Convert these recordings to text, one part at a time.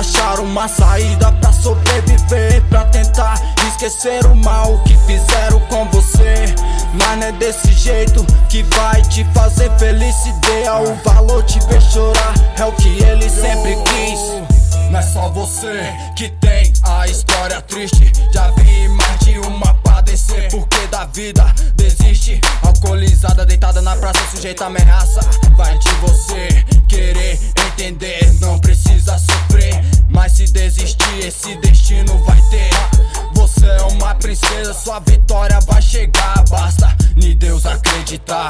achar uma saída pra sobreviver, pra tentar esquecer o mal que fizeram com você. Mas não é desse jeito que vai te fazer feliz. Se dê o valor, te ver chorar, é o que ele sempre quis. Não é só você que tem a história triste. Já vi mais de uma padecer porque da vida desiste. Alcoolizada, deitada na praça, sujeita a ameaça. Vai de você querer entender, não precisa sofrer. Mas se desistir, esse destino vai ter. Você é uma princesa, sua vitória vai chegar. Basta em Deus acreditar.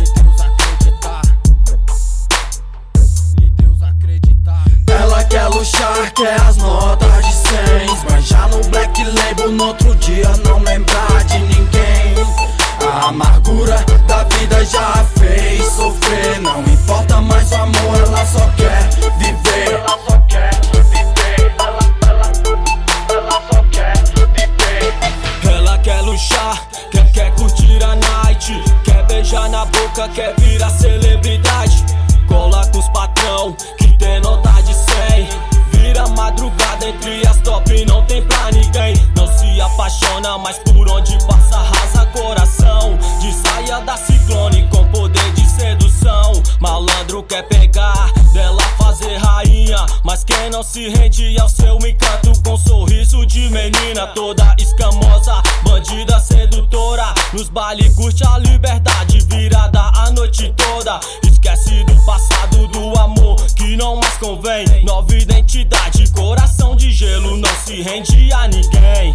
Ela quer luxar, quer as notas de 100, mas já no Black Label no outro dia não lembrar de ninguém. A amargura da vida já fez sofrer. Não importa mais o amor, ela só quer viver. Ela só quer viver. Ela só quer viver. Ela quer luxar, quer curtir a night, quer beijar na boca, quer virar celebridade. Cola com os patrão que tem nota de 100. Vira madrugada entre as top, não tem pra ninguém. Não se apaixona, mas por onde passa arrasa coração. De saia da Ciclone com poder de sedução. Malandro quer pegar, dela fazer rainha, mas quem não se rende ao seu encanto. Com sorriso de menina toda escamosa, bandida sedutora. Nos baile curte a liberdade, virada a noite toda. Esquece do passado, do amor que não mais convém. Nova identidade, coração de gelo, não se rende a ninguém.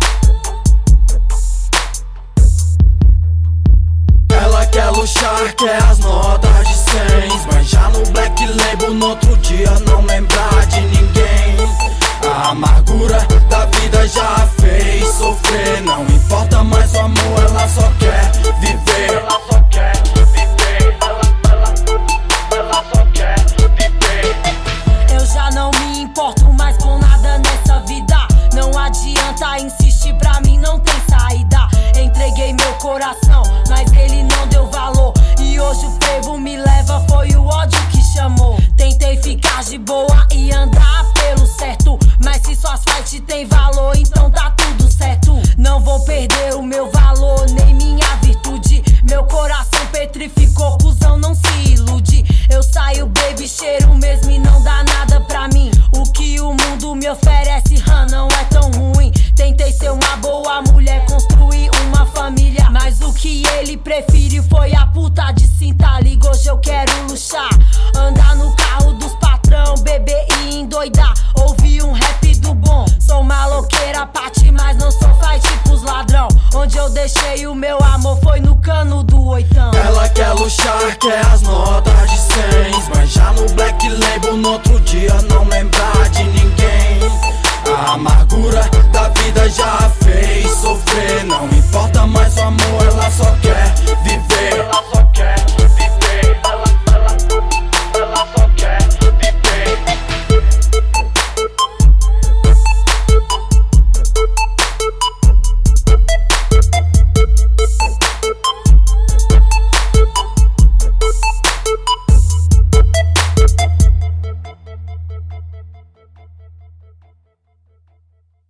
Ela quer luxar, quer as notas de 100, mas já no Black Label no outro dia não lembrar de ninguém. A amargura da vida já fez sofrer. Não importa mais o amor, ela só quer viver. Ela só quer viver. Ela só quer viver. Eu já não me importo mais com nada nessa vida. Não adianta insistir, pra mim não tem saída. Entreguei meu coração, mas ele não deu valor. E hoje o frevo me leva, foi o ódio que chamou. Tentei ficar de boa e andar pelo certo, mas se suas fights tem valor, então tá tudo certo. Não vou perder o meu valor, nem minha virtude. Meu coração petrificou, cuzão, não se ilude. Eu saio baby, cheiro mesmo e não dá nada pra mim. O que o mundo me oferece, não é tão ruim. Tentei ser uma boa mulher, construir uma família, mas o que ele prefere foi a puta de cinta liga. Hoje eu quero luxar, andar no carro dos patrão, beber e endoidar, ouvir um rap do bom. Sou maloqueira, pati, mas não sou fight pros ladrão. Onde eu deixei o meu amor foi no cano do oitão. Ela quer luxar, quer as notas de 100, mas já no Black Label no outro dia não lembrar de ninguém. A amargura da vida já